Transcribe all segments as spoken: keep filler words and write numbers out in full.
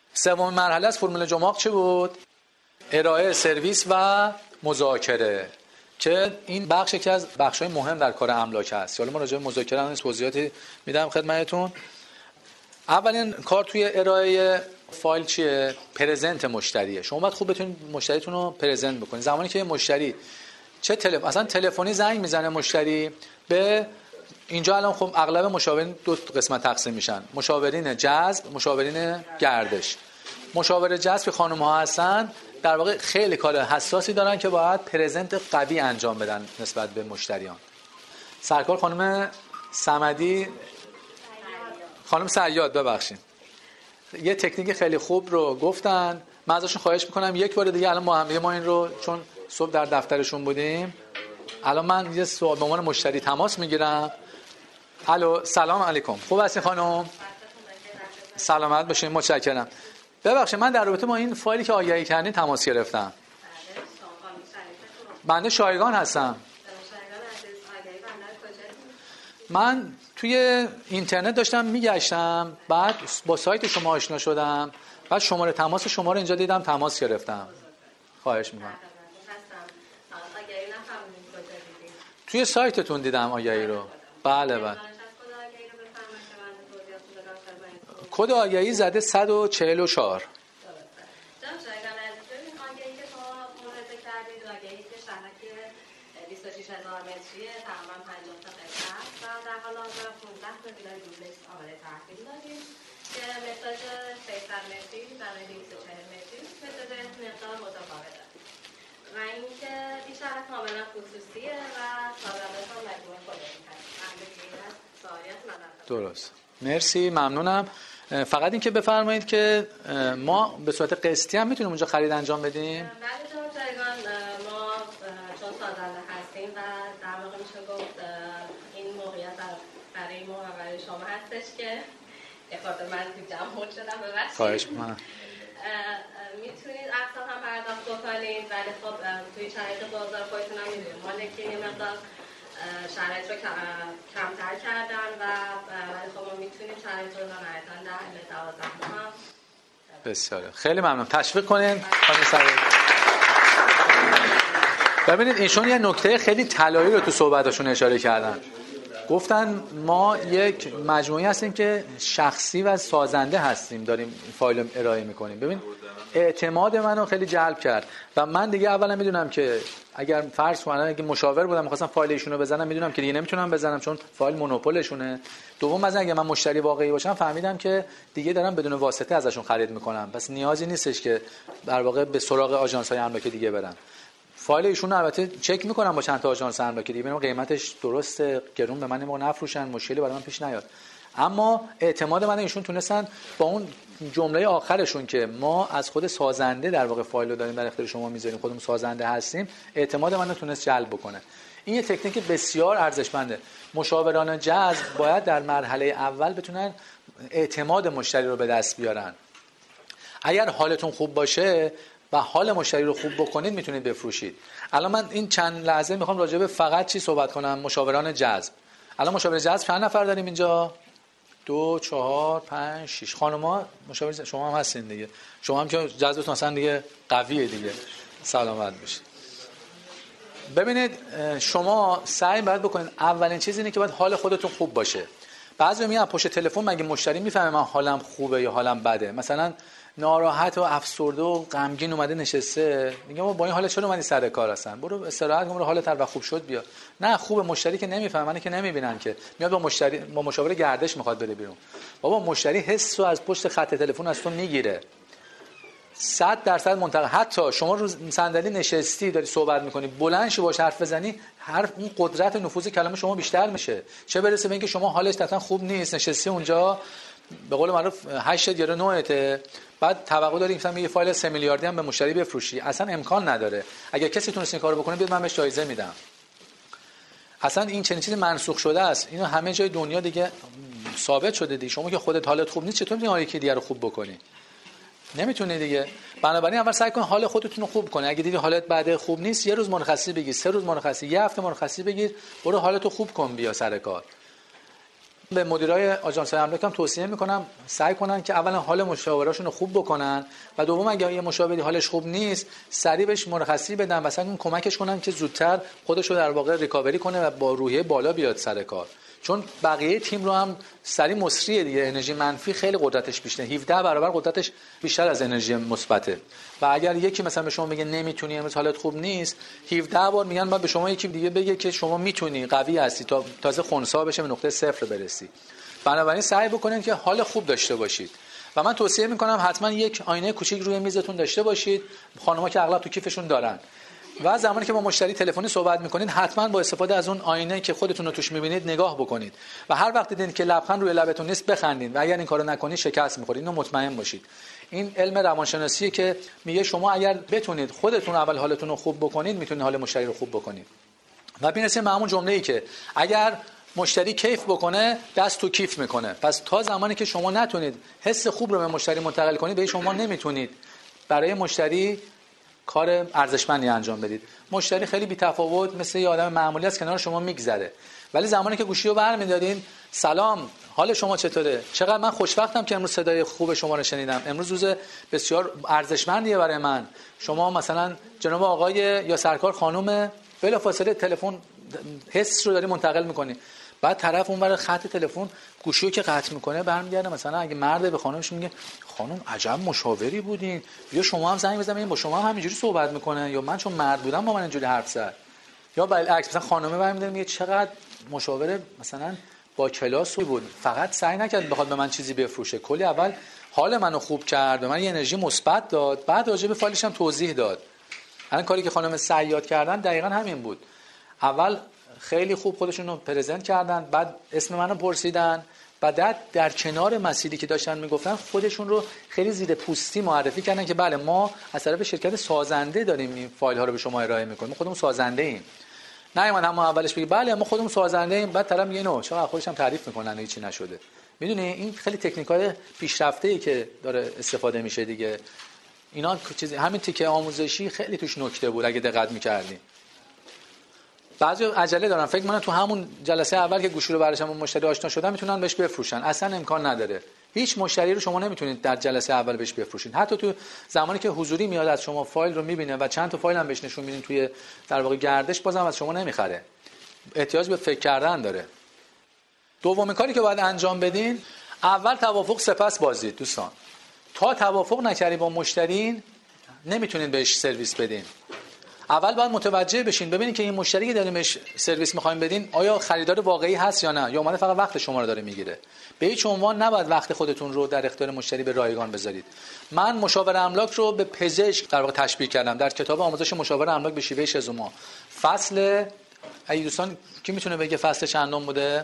سومین مرحله از فرمول جماق چی بود؟ ارائه سرویس و مذاکره، که این بخش یکی از بخش‌های مهم در کار املاک هست. حالا ما راجع به مذاکره هم توضیحاتی میدم خدمتتون. اولین کار توی ارائه فایل چیه؟ پرزنت مشتریه. شما باید خوب بتونید مشتریتون رو پرزنت بکنید. زمانی که مشتری چه تلفن اصلا تلفنی زنگ میزنه مشتری به اینجا، الان خب اغلب مشاورین دو قسمت تقسیم میشن، مشاورین جذب، مشاورین گردش. مشاور جذب که خانم ها هستن در واقع خیلی کار حساسی دارن که باید پرزنت قوی انجام بدن نسبت به مشتریان. سرکار خانم صمدی، خانم صیاد ببخشید، یه تکنیک خیلی خوب رو گفتن. من ازشون خواهش میکنم یک بار دیگه الان ما هم ما این رو، چون صبح در دفترشون بودیم، الان من یه سوال به عنوان مشتری تماس میگیرم. الو، سلام علیکم، خوب هستین خانم؟ سلامت باشین، متشکرم. ببخشید من در رابطه با این فایلی که آگهی کردین تماس گرفتم. بنده شایگان هستم. من توی اینترنت داشتم میگشتم، بعد با سایت شما آشنا شدم، بعد شماره تماس شما رو اینجا دیدم، تماس گرفتم. خواهش میکنم. توی سایتتون دیدم آگهی رو. بله بله. کد آگهی زده صد و چهل و چهار. و اینکه بیشتر کاملا خصوصیه و طالبات هم مجموعه خودمون هست. درست. مرسی، ممنونم. فقط این که بفرمایید که ما به صورت قسطی هم میتونیم اونجا خرید انجام بدیم؟ بله جناب جایگان، ما چون سازنده هستیم و در واقع میشه گفت این موقعیت برای ما و برای شما هستش که یه خاطر من تو جمع هول شدم ببخشید. خواهش می‌کنم. میتونید اقساط هم پرداخت بکنید، ولی خب توی شرایط بازار خودتون هم میدونید ماله که یه مقدار شرایط رو کمتر کردن و ولی خب ما میتونیم شرایط رو نهایتاً ده الی دوازده ماه هم. بسیاره، خیلی ممنون. تشویق کنین خانم صیاد. ببینید ایشون یه نکته خیلی طلایی رو تو صحبتاشون اشاره کردن. گفتن ما یک مجموعی هستیم که شخصی و سازنده هستیم، داریم فایل ارائه میکنیم. ببین اعتماد منو خیلی جلب کرد و من دیگه اولا میدونم که اگر فرض کنم اگه مشاور بودم می‌خواستم فایل ایشونو بزنم، میدونم که دیگه نمیتونم بزنم چون فایل مونوپولشونه. دوم از اگه من مشتری واقعی باشم فهمیدم که دیگه دارم بدون واسطه ازشون خرید میکنم، پس نیازی نیستش که در واقع به سراغ آژانس‌های املاک دیگه برم. فایل ایشون البته چک میکنم با چند تا آژانس املاکی دیگه، ببینم قیمتش درسته، گرون به من ما نفروشن، مشکلی برای من پیش نیاد. اما اعتماد من ایشون تونستن با اون جمله آخرشون که ما از خود سازنده در واقع فایل رو داریم در اختیار شما میذاریم، خودمون سازنده هستیم، اعتماد منو تونست جلب بکنه. این یه تکنیک بسیار ارزشمنده. مشاوران جذب باید در مرحله اول بتونن اعتماد مشتری رو به دست بیارن. اگر حالتون خوب باشه و حال مشتری رو خوب بکنید میتونید بفروشید. الان من این چند لحظه میخوام راجع به فقط چی صحبت کنم؟ مشاوران جذب. الان مشاور جذب چند نفر داریم اینجا؟ دو، چهار، پنج، شش. خانم‌ها مشاور شما هم هستین دیگه. شما هم که جذبتون اصلا دیگه قویه دیگه. سلامت باشید. ببینید شما سعی باید بکنید اولین چیز اینه که باید حال خودتون خوب باشه. بعضی میگن پشت تلفن مگه مشتری میفهمه من حالم خوبه یا حالم بده؟ مثلا ناراحت و افسرده و غمگین اومده نشسته، میگم با این حالت چرا اومدی سر کار هستن؟ برو استراحت کن، برو حالت هر وقت خوب شد بیا. نه خوبه، مشتری که نمیفهمن که نمیبینن که میاد با مشتری با مشاور گردش میخواد بره بیرون. بابا مشتری حس رو از پشت خط تلفن از تو میگیره. صد درصد منتقل. حتی شما رو صندلی نشستی داری صحبت میکنی، بلند شو باش حرف بزنی، هر اون قدرت نفوذ کلام شما بیشتر میشه. چه برسه به اینکه شما حالش اصلا خوب نیست، نشستی اونجا به قول معروف هشت یا نه، بعد توقع داری مثلا یه فایل سه میلیاردی هم به مشتری بفروشی. اصلا امکان نداره. اگر کسی تونست این کارو بکنه بیاد من بهش جایزه میدم. اصلا این چنین چیزی منسوخ شده است. اینو همه جای دنیا دیگه ثابت شده دیگه. شما که خودت حالت خوب نیست چطور میتونی یکی دیگه رو خوب بکنی؟ نمیتونی دیگه. بنابراین اول سعی کن حال خودتون رو خوب کنی. اگه دیدی حالت بعد خوب نیست، یه روز مرخصی بگیر، سه روز مرخصی، یه هفته مرخصی بگیر، برو حالتو خوب کن بیا سر کار. به مدیرای آژانس‌های املاک هم توصیه میکنم سعی کنن که اولا حال مشاوراشون رو خوب بکنن و دوم اگه یه مشاوری حالش خوب نیست سریع بهش مرخصی بدن و مثلا کمکش کنن که زودتر خودش رو در واقع ریکاوری کنه و با روحیه بالا بیاد سر کار. چون بقیه تیم رو هم سری مصریه دیگه، انرژی منفی خیلی قدرتش بیشتره، هفده برابر قدرتش بیشتر از انرژی مثبته. و اگر یکی مثلا به شما میگه نمیتونی امروز حالت خوب نیست، هفده بار میگن بعد به شما یکی دیگه بگه که شما میتونی، قوی هستی، تا تازه خنثی بشه به نقطه صفر برسی. بنابراین سعی بکنید که حال خوب داشته باشید و من توصیه میکنم حتما یک آینه کوچیک روی میزتون داشته باشید. خانم‌ها که اغلب تو کیفشون دارن و زمانی که با مشتری تلفنی صحبت میکنید حتما با استفاده از اون آینه که خودتون رو توش میبینید نگاه بکنید و هر وقت دیدین که لبخند روی لبتون نیست بخندید و اگر این کارو نکنید شکست میخورید. اینو مطمئن باشید. این علم روانشناسیه که میگه شما اگر بتونید خودتون اول حالتون رو خوب بکنید میتونید حال مشتری رو خوب بکنید. و بنرسیم به همون جمله‌ای که اگر مشتری کیف بکنه دست تو کیف میکنه. پس تا زمانی که شما نتونید حس خوب رو به مشتری منتقل کنید به شما نمیتونید برای مشتری کار ارزشمندی انجام بدید. مشتری خیلی بی‌تفاوت مثل یه آدم معمولی است کنار شما میگذره، ولی زمانی که گوشی رو برمی‌دارین سلام حال شما چطوره؟ چقدر من خوشبختم که امروز صدای خوب شما رو شنیدم. امروز روز بسیار ارزشمندیه برای من. شما مثلا جناب آقای یا سرکار خانم بلافاصله تلفن حس رو داری منتقل می‌کنی. بعد طرف اون برای خط تلفن گوشی رو که قطع میکنه برمیگرده مثلا اگه مرد به خانمش میگه خانم عجب مشاوری بودین، یا شما هم زنگ بزنید با شما هم همینجوری صحبت میکنه، یا من چون مرد بودم با من اینجوری حرف زد، یا بالعکس مثلا خانمه برمیگرده میگه چقدر مشاور مثلا با کلاس بود، فقط سعی نکرد بخواد به من چیزی بفروشه، کلی اول حال منو خوب کرد، به من یه انرژی مثبت داد، بعد راجع به فایلش هم توضیح داد. الان کاری که خانم صیاد کردن دقیقاً همین بود. اول خیلی خوب خودشون رو پرزنت کردن، بعد اسم منو پرسیدن، بعد در کنار مسیری که داشتن میگفتن خودشون رو خیلی زیر پوستی معرفی کردن که بله ما از طرف شرکت سازنده داریم این فایل ها رو به شما ارائه میکنیم، ما خودمون سازنده ایم. نه من هم اولش بگی بله ما خودمون سازنده ایم، بعد طرف میگه نه چرا خودش هم تعریف میکنن هیچی نشده. میدونی این خیلی تکنیک‌های پیشرفته‌ای که داره استفاده میشه دیگه. اینا چیزی همین تیکه آموزشی خیلی توش نکته بود اگه دقت می‌کردین. بعضی عجله دارن فکر کنن تو همون جلسه اول که گوشی رو براشون مشتری آشنا شدن میتونن بهش بفروشن. اصلا امکان نداره. هیچ مشتری رو شما نمیتونید در جلسه اول بهش بفروشین. حتی تو زمانی که حضوری میاد از شما فایل رو میبینه و چند تا فایل هم بهش نشون میدین توی در واقع گردش، بازم از شما نمیخره. احتیاج به فکر کردن داره. دومین کاری که باید انجام بدین اول توافق سپس بازدید. دوستان تا توافق نکردین با مشتری نمیتونید بهش سرویس بدین. اول باید متوجه بشین ببینید که این مشتری که داریم بهش سرویس می‌خوایم بدین آیا خریدار واقعی هست یا نه، یا اومده فقط وقت شما رو داره میگیره. به هیچ عنوان نباید وقت خودتون رو در اختیار مشتری به رایگان بذارید. من مشاور املاک رو به پزشک در واقع تشبیه کردم در کتاب آموزش مشاور املاک به شیوه شزوما. فصل ای دوستان کی میتونه بگه فصل چندم بوده؟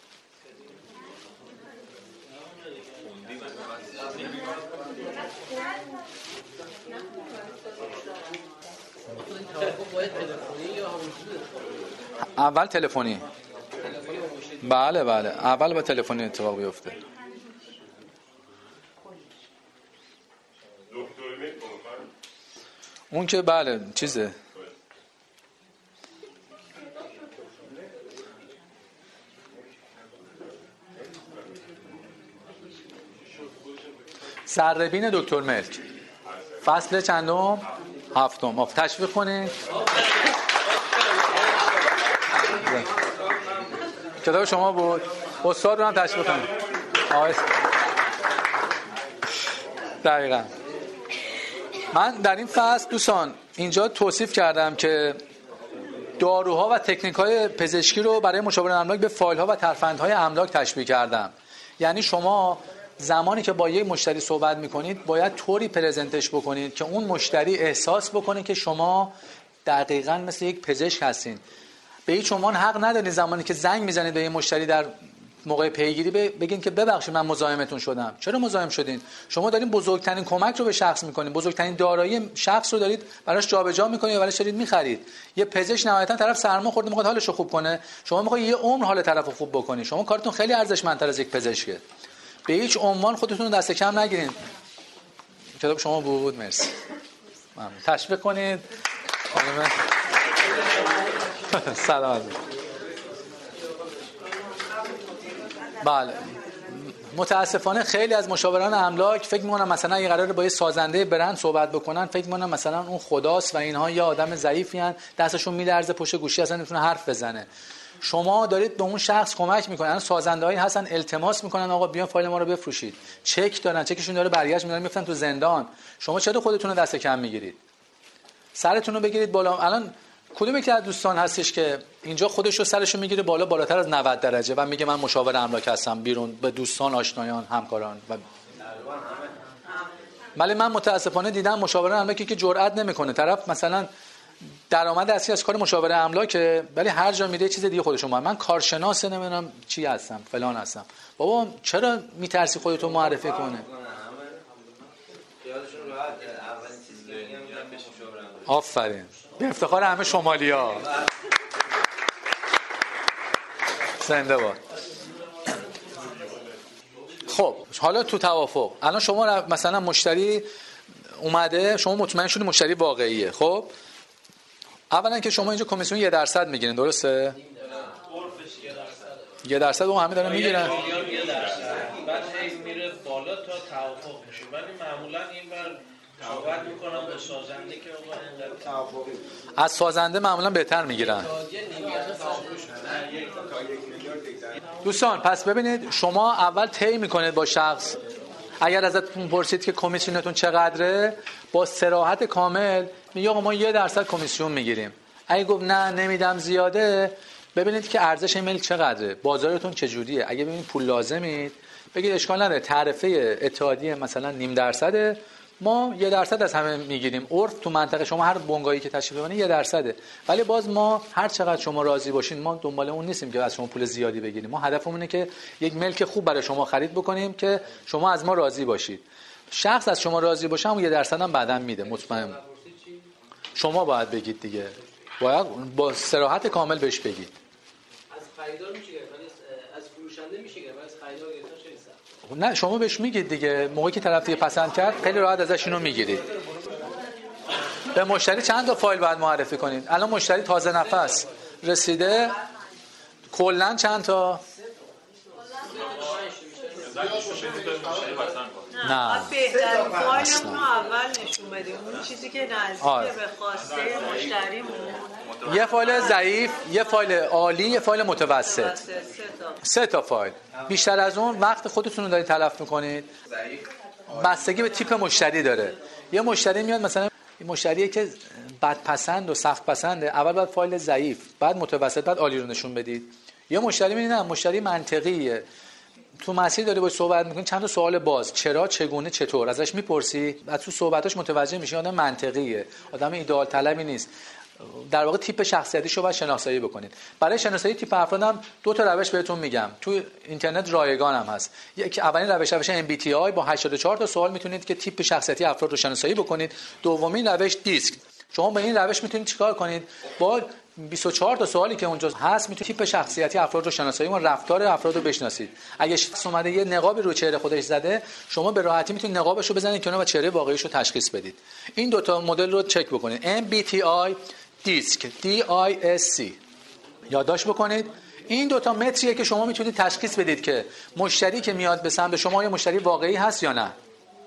اول تلفنی. بله بله اول با تلفنی اتفاق بیفته. اون که بله چیزه سربین دکتر ملک فصل چندم؟ هفتم. آف تشویق کنید. کتاب شما بود. استاد رو هم تشویق کنید. آقای دقیقاً. من در این فصل دوستان اینجا توصیف کردم که داروها و تکنیک‌های پزشکی رو برای مشاور املاک به فایل‌ها و ترفندهای املاک تشبیه کردم. یعنی شما زمانی که با یک مشتری صحبت میکنید باید طوری پرزنتش بکنید که اون مشتری احساس بکنه که شما دقیقاً مثل یک پزشک هستین. به هیچ عنوان حق ندارید زمانی که زنگ میزنید به یک مشتری در موقع پیگیری بگین که ببخشید من مزاحمتون شدم. چرا مزاحم شدین؟ شما دارین بزرگترین کمک رو به شخص میکنین، بزرگترین دارایی شخص رو دارید براش جابجا میکنید و براش دارید میخرید. یه پزشک نهایتا طرف سرما خورده میخواد حالش رو خوب کنه، شما میخواید یه عمر حال طرفو خوب بکنید. شما کارتون خیلی ارزشمندتر از یک پزشکه. به هیچ عنوان خودتون رو دست کم نگیرین. کتاب شما بود. مرسی. ممنون. تشویق کنید. سلام. بله متاسفانه خیلی از مشاوران املاک فکر می‌کنن مثلا اگه قراره با یه سازنده برند صحبت بکنن فکر می‌کنن مثلا اون خداست و اینها یه آدم ضعیفی ان دستشون میلرزه پشت گوشی اصلا نمیتونه حرف بزنه. شما دارید به اون شخص کمک میکنید. الان سازنده‌هایی هستن التماس میکنن آقا بیان فایل ما رو بفروشید، چک دارن، چکشون داره برگشت میدارن میفتن تو زندان. شما چرا خودتون رو دست کم میگیرید؟ سرتون رو بگیرید بالا. الان کدوم یکی از دوستان هستش که اینجا خودش رو سرش رو میگیره بالا بالاتر از نود درجه و میگه من مشاور املاک هستم بیرون به دوستان آشنایان همکاران و ولی من متاسفانه دیدم مشاور املاکی که جرئت نمیکنه. طرف مثلا درآمد اصلی از کار مشاور املاکه ولی هر جا میره چیز دیگه خودشون من کارشناس نمیدونم چی هستم فلان هستم. بابا چرا میترسی خودتو معرفی کنه؟ آفرین به افتخار همه شمالیا زنده باد. خب حالا تو توافق الان شما مثلا مشتری اومده شما مطمئن شدی مشتری واقعیه. خب اولا که شما اینجا کمیسیون یه درصد میگیرین درسته؟ یه درصد اون همه دارن میگیرن بعد هی میره بالا تا توافق میشه ولی معمولا این بر صحبت میکنم با سازنده که آقا از سازنده معمولا بهتر میگیرن. دوستان پس ببینید شما اول طی میکنید با شخص اگر ازتون پرسید که کمیسیونتون چقدره با صراحت کامل میگه آقا ما یه درصد کمیسیون میگیریم. اگه گفت نه نمیدم زیاده ببینید که ارزش ملک چقدره بازارتون چجوریه. اگه ببینید پول لازمید بگید اشکال نداره تعرفه اتحادیه مثلا نیم درصده ما یه درصد از همه میگیریم. عرف تو منطقه شما هر بنگاهی که تشریف ببرید یه درصده ولی باز ما هر چقدر شما راضی باشین ما دنبال اون نیستیم که از شما پول زیادی بگیریم. ما هدفمون اینه که یک ملک خوب برای شما خرید بکنیم که شما از ما راضی باشید. شخص از شما راضی باشه اون یه درصد هم بعداً میده مطمئن. شما باید بگید دیگه باید با صراحت کامل بهش بگید. از خریدار میشه گرفت از فروشنده میشه گرفت از خریدار گرفتن خیلی سخت. نه شما بهش میگید دیگه موقعی که طرف دیگه پسند کرد خیلی راحت ازش اینو میگیرید. به مشتری چند تا فایل باید معرفی کنید؟ الان مشتری تازه نفس رسیده کلا چند تا؟ نه بهترین فایلمون رو اول نشون بدیم اون چیزی که نزدیک به خواسته مشتریمون. یه فایل ضعیف یه فایل عالی یه فایل متوسط سه تا فایل. بیشتر از اون وقت خودتون رو دارید تلف میکنید. بستگی به تیپ مشتری داره. یه مشتری میاد مثلا مشتریه که بدپسند و سخت پسنده اول باید فایل ضعیف بعد متوسط بعد عالی رو نشون بدید. یه مشتری میبینید نه مشتری منطقیه تو مسیر داری باهاش صحبت میکنی چند تا سوال باز چرا چگونه چطور ازش میپرسی از تو صحبتاش متوجه میشی آدم منطقیه آدم ایدئال طلبی نیست. در واقع تیپ شخصیتیشو باید شناسایی بکنید. برای شناسایی تیپ افرادم دو تا روش بهتون میگم تو اینترنت رایگان هم هست. یک اولین روش روش ام بی تی آی با هشتاد و چهار تا سوال میتونید که تیپ شخصیتی افراد رو شناسایی بکنید. دومین روش دیسک. شما با این روش میتونید چیکار کنید؟ با بیست و چهار تا سوالی که اونجا هست میتونید تیپ شخصیتی افراد رو شناسایی و رفتار افراد رو بشناسید. اگه شخص اومده یه نقابی رو چهره خودش زده شما به راحتی میتونید نقابش رو بزنید کنار و چهره واقعیش رو تشخیص بدید. این دو تا مدل رو چک بکنید. ام بی تی آی دیسک دی آی اس سی یادداشت بکنید. این دو تا متریه که شما میتونید تشخیص بدید که مشتری که میاد به سمت شما یا مشتری واقعی هست یا نه.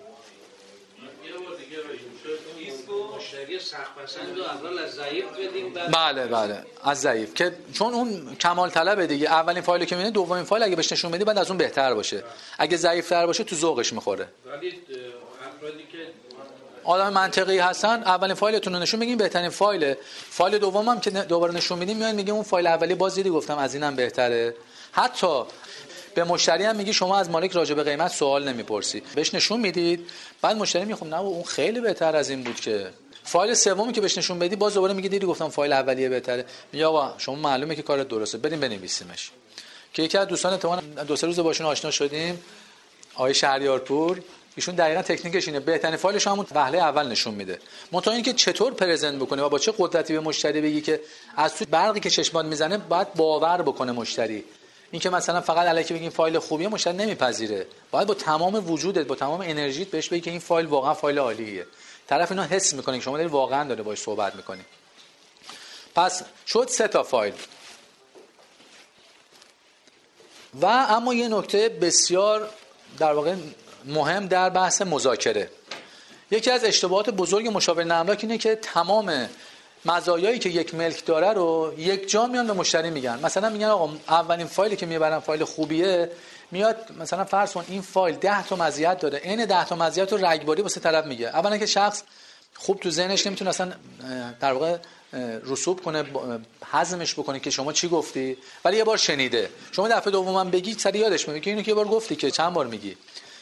بله بله از ضعیف که چون اون کمال طلبه دیگه. اولین فایلی که میبینه دومین فایل اگه بهش نشون بدی بعد از اون بهتر باشه. اگه ضعیف‌تر باشه تو ذوقش میخوره. ولی افرادی که آدم منطقی هستن اولین فایلتون رو نشون میگین بهترین فایل. فایل دومم که دوباره نشون میدیم میاد میگه اون فایل اولی باز دیدی گفتم از اینم بهتره. حتی به مشتری هم میگی شما از مالک راجع به قیمت سوال نمیپرسی بهش نشون میدید بعد مشتری میگه نه اون خیلی بهتر از این بود. که فایل سومی که بهش نشون بدی باز دوباره میگه دیدی گفتم فایل اولیه بهتره. میگه آقا شما معلومه که کارت درسته بریم بنویسیمش. که یکی از دوستان اتفاقا دو سه روز باشون آشنا شدیم آقای شهریارپور ایشون دقیقاً تکنیکش اینه بهترین فایلش همون وهله اول نشون میده. منتها اینکه چطور پرزنت بکنه و با چه قدرتی به مشتری بگی که از تو برقی که چشمات میزنه باید باور بکنه مشتری. این که مثلا فقط الکی بگین فایل خوبیه مشتری نمیپذیره. باید با تمام وجودت با تمام انرژیت بهش بگی که این فایل واقعا فایل عالیه. طرف اینو حس میکنه که شما داری واقعا داره باهاش صحبت میکنی. پس شد سه تا فایل. و اما یه نکته بسیار در واقع مهم در بحث مذاکره، یکی از اشتباهات بزرگ مشاور املاک اینه که تمام مزایایی که یک ملک داره رو یک جا میان به مشتری میگن. مثلا میگن آقا اولین فایلی که میبرن فایل خوبیه، میاد مثلا فرض کن این فایل ده تا مزیت داره، عین ده تا مزیت رو رگباری واسه طرف میگه. اولا که شخص خوب تو ذهنش نمیتونه اصلا در واقع رسوب کنه، هضمش بکنه که شما چی گفتی، ولی یه بار شنیده. شما دفعه دومم بگی سری یادش میاد که اینو که یه بار گفتی که چند بار میگی.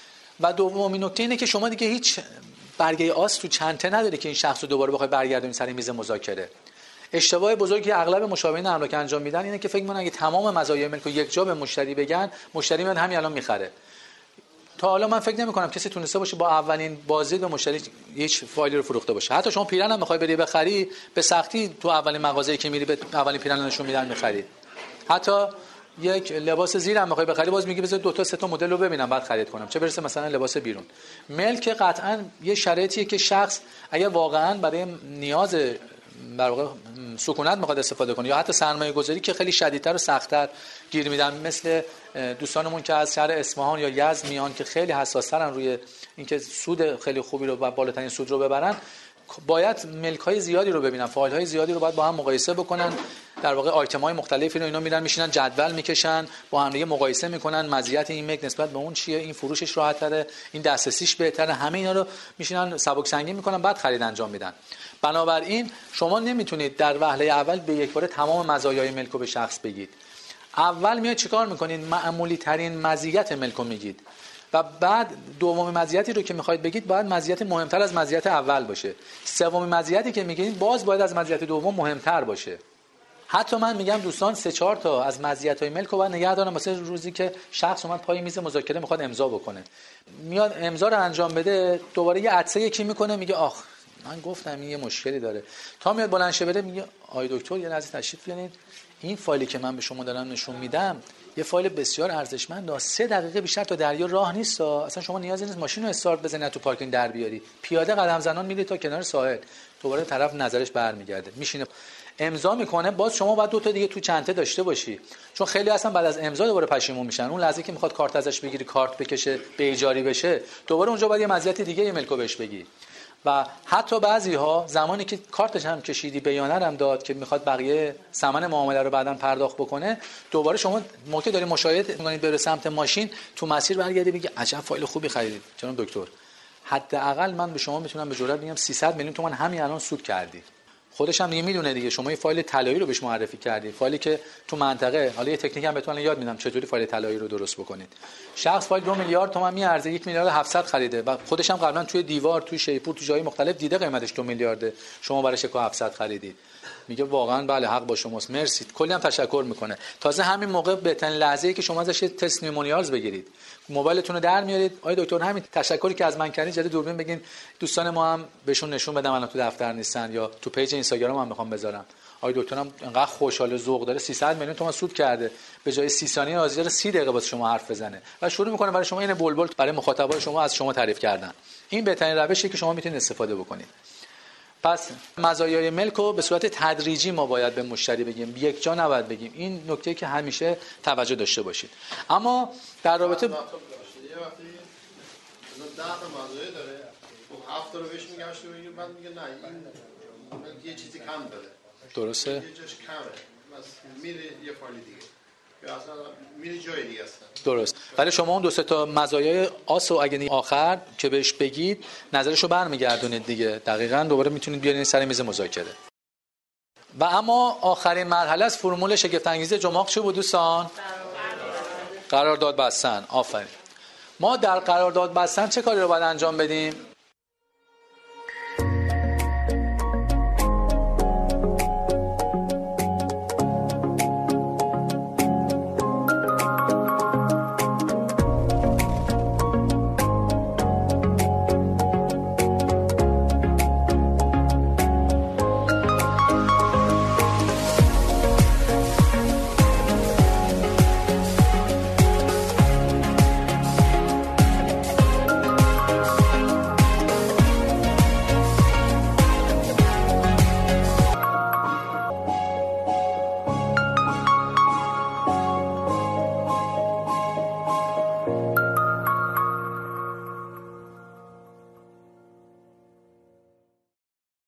و دومین نکته اینه که شما دیگه هیچ برگه آس تو چنته نداره که این شخص رو دوباره بخوای برگردونی سر میز مذاکره. اشتباه بزرگی که اغلب مشاورین املاک انجام میدن اینه که فکر می‌کنن اگه تمام مزایای ملک رو یک جا به مشتری بگن، مشتری میاد همین الان میخره. تا حالا من فکر نمی‌کنم کسی تونسته باشه با اولین بازدید به مشتری هیچ فایلی رو فروخته باشه. حتی شما پیرن هم می‌خوای بری بخری، به سختی تو اولین مغازه‌ای که میری به اولین پیرن نشون میدن می‌خری. حتی یک لباس زیرم می‌خوای بخری، باز میگی بذار دو تا سه تا مدل رو ببینم بعد خرید کنم، چه برسه مثلا لباس بیرون. ملک قطعاً یه شرایطیه که شخص اگه واقعاً برای نیاز در واقع سکونت میخواد استفاده کنه یا حتی سرمایه گذاری که خیلی شدیدتر و سخت‌تر گیر میدن، مثل دوستانمون که از شهر اصفهان یا یزد میان که خیلی حساس‌ترن روی اینکه سود خیلی خوبی رو و بالاترین سود رو ببرن، باید ملک‌های زیادی رو ببینن، فایل‌های زیادی رو باید با هم مقایسه بکنن. در واقع آیتم‌های مختلفی رو اینا میرن میشینن جدول میکشن، با هم دیگه مقایسه میکنن، مزیت این ملک نسبت به اون چیه، این فروشش راحت‌تره، این دسترسیش بهتره، همه اینا رو میشینن سبک سنگین میکنن، بعد خرید انجام میدن. بنابراین شما نمیتونید در وهله اول به یک باره تمام مزایای ملک رو به شخص بگید. اول میاد چیکار میکنید؟ معمولی ترین مزیت ملک رو میگید و بعد دومین مزیتی رو که میخواید بگید باید مزیت مهمتر از مزیت اول باشه. سومین مزیتی که میگید باز باید از مزیت دوم مهمتر باشه. حتی من میگم دوستان سه چهار تا از مزیت‌های ملک رو باید نگه دارن واسه روزی که شخص اومد پای میز مذاکره میخواد امضا بکنه. میاد امضا رو انجام بده، دوباره یه عطسه یکی میکنه میگه آخ من گفتم این یه مشکلی داره. تا میاد بلند شه بره میگه آی دکتر یه لحظه تشریف بیارید، این فایلی که من به شما دارم نشون میدم یه فایل بسیار ارزشمنده، سه دقیقه بیشتر تا دریا راه نیست، اصلا شما نیازی نیست ماشین رو استارت بزنی تو پارکینگ در بیاری، پیاده قدم زنان میری تا کنار ساحل. دوباره طرف نظرش برمیگرده میشینه امضا میکنه. باز شما باید دو تا دیگه تو چنته داشته باشی، چون خیلی اصلا بعد از امضا دوباره پشیمون میشن. اون لحظه که میخواد کارت ازش بگیری، کارت بکشه به ایجاری بشه، دوباره اونجا باید یه مزیت دیگه یه ملکو بهش بگی. و حتی بعضی‌ها زمانی که کارتش هم کشیدی بیانه هم داد که میخواد بقیه ثمن معامله رو بعداً پرداخت بکنه، دوباره شما موقعی داری مشاهده می‌کنید بره سمت ماشین، تو مسیر برگردی بگی عجب فایل خوبی خریدید جناب دکتر، حداقل من به شما میتونم به جرئت بگم سیصد میلیون تومان همین الان سود کردی. خودش هم دیگه میدونه دیگه، شما یه فایل طلایی رو بهش معرفی کردی، فایلی که تو منطقه، حالا یه تکنیک هم بهتون یاد میدم چطوری فایل طلایی رو درست بکنید. شخص فایل دو میلیارد تومان میارزه، یک میلیارد هفتصد خریده و خودش هم قبلا توی دیوار، توی شیپور، تو جای مختلف دیده قیمتش دو میلیارده، شما براش یک هفتصد خریدید. میگه واقعا بله حق با شماست، مرسی، کلی هم تشکر میکنه. تازه همین موقع بهترین لحظه‌ای که شما ازش تستیمونیالز بگیرید، موبایلتون رو در میارید، آقای دکتر همین تشکری که از من کردین جدی دوربین بگین دوستان ما هم بهشون نشون بدم الان تو دفتر نیستن، یا تو پیج اینستاگرام هم میخوام بذارم. آقای دکترم انقدر خوشحال و ذوق داره، سیصد میلیون تومان سود کرده، به جای سی ثانیه حاضر سی دقیقه واسه شما حرف بزنه و شروع میکنه برای شما این بلبل برای مخاطبای شما از شما تعریف کردن. این بهترین روشی که شما میتونید استفاده بکنید. پس مزایای ملک رو به صورت تدریجی ما باید به مشتری بگیم، یک جا نباید بگیم. این نکته که همیشه توجه داشته باشید. اما در رابطه یه وقتی ده تا مزایای داره، خب هفت رو بهش میگم اشتباه میگه، بعد میگه نه این یه چیزی کم داره. درسته؟ یه جاش کمه. بس میره یه فایل دیگه. یا اصلا میره جای دیگه است. درست. ولی شما اون دو سه تا مزایای آسو اگه آخر که بهش بگید نظرشو برمیگردونید دیگه، دقیقاً دوباره میتونید بیارین سر میز مذاکره. و اما آخرین مرحله از فرمول شگفت انگیز جماق چه بود دوستان؟ قرارداد بستن. آفرین. ما در قرارداد بستن چه کاری رو باید انجام بدیم؟